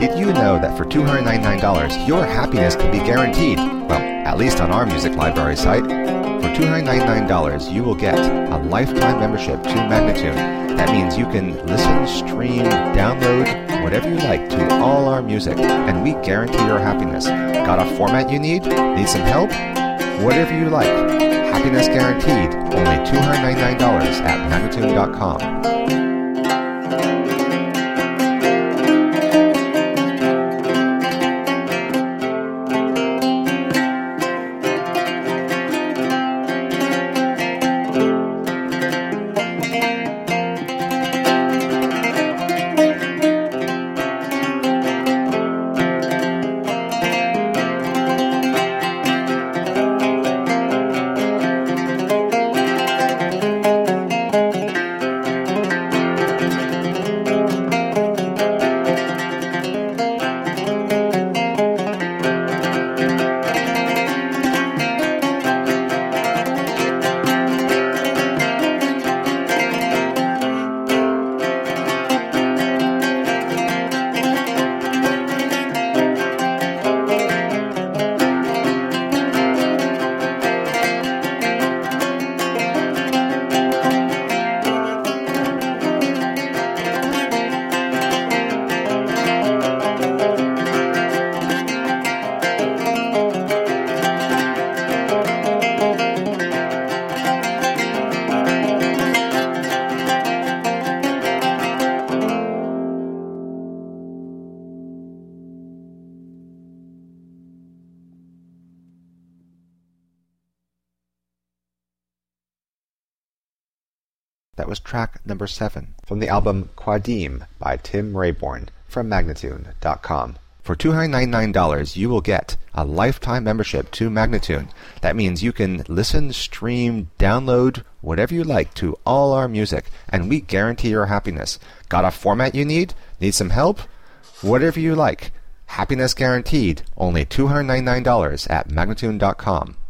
Did you know that for $299, your happiness can be guaranteed? Well, at least on our music library site. For $299, you will get a lifetime membership to Magnatune. That means you can listen, stream, download, whatever you like to all our music, and we guarantee your happiness. Got a format you need? Need some help? Whatever you like. Happiness guaranteed. Only $299 at Magnatune.com. That was track number 7 from the album Quadim by Tim Rayborn from Magnatune.com. For $299, you will get a lifetime membership to Magnatune. That means you can listen, stream, download, whatever you like to all our music, and we guarantee your happiness. Got a format you need? Need some help? Whatever you like. Happiness guaranteed. Only $299 at Magnatune.com.